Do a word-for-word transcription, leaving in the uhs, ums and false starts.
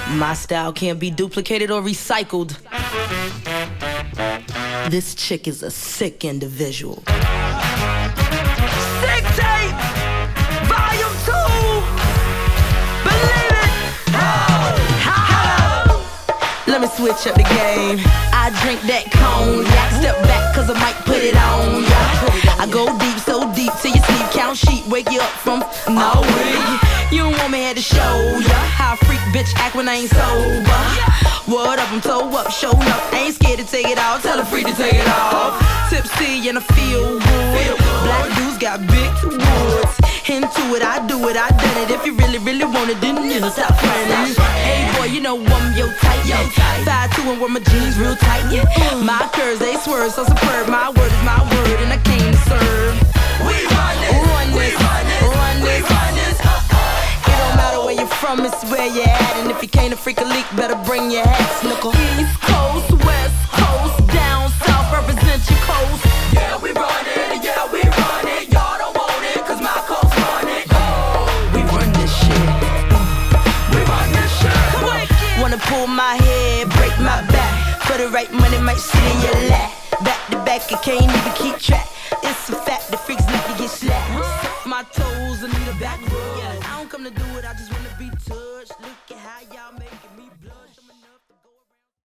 My style can't be duplicated or recycled. This chick is a sick individual. Sick tape, volume two. Believe it. Oh, oh. Let me switch up the game. I drink that cognac. Step back cause I might put it on ya. I go deep, so deep till you sleep. Count sheep, wake you up from no way. You don't want me here to show ya how a freak bitch act when I ain't sober. What up, I'm toe up, showing up. Ain't scared to take it out, tell her free to take it off. Tipsy and I feel good. Black dudes got big woods. Into it, I do it, I done it. If you really, really want it, then you know, stop running. Hey boy, you know I'm yo tight. five two and wear my jeans real tight. My curves, they swerve, so superb. My word is my word, and I came to serve. We run this, run this, run this, run this, run this. It don't matter where you're from, it's where you're at. And if you can't a freak a leak, better bring your hats. Look, East Coast, West Coast, down south, represent your coast. Yeah, we run it, yeah, we run it. Y'all don't want it, cause my coast run it. Oh, we run this shit. We run this shit. Wanna pull my hair, break my back. For the right money, might sit in your lap. Back to back, I can't even keep track. It's a fact, the freaks need to get slapped. My toes, I need a back rub. I don't come to do it, I just wanna be touched. Look at how y'all making me